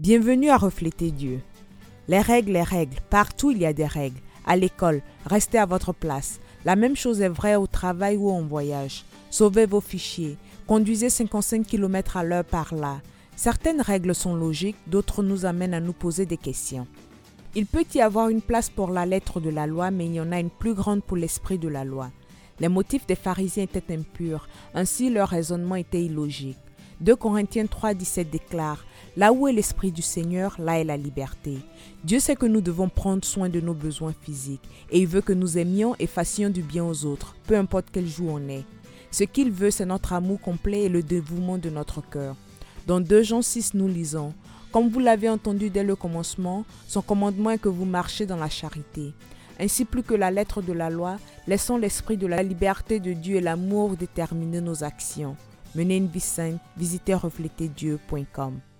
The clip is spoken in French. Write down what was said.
Bienvenue à Refléter Dieu. Les règles, partout il y a des règles. À l'école, restez à votre place. La même chose est vraie au travail ou en voyage. Sauvez vos fichiers. Conduisez 55 km à l'heure par là. Certaines règles sont logiques, d'autres nous amènent à nous poser des questions. Il peut y avoir une place pour la lettre de la loi, mais il y en a une plus grande pour l'esprit de la loi. Les motifs des pharisiens étaient impurs, ainsi leur raisonnement était illogique. 2 Corinthiens 3,17 déclare « Là où est l'esprit du Seigneur, là est la liberté ». Dieu sait que nous devons prendre soin de nos besoins physiques et il veut que nous aimions et fassions du bien aux autres, peu importe quel jour on est. Ce qu'il veut, c'est notre amour complet et le dévouement de notre cœur. Dans 2 Jean 6, nous lisons « Comme vous l'avez entendu dès le commencement, son commandement est que vous marchiez dans la charité. Ainsi plus que la lettre de la loi, laissons l'esprit de la liberté de Dieu et l'amour déterminer nos actions. » Menez une vie sainte, visitez refléterdieu.com.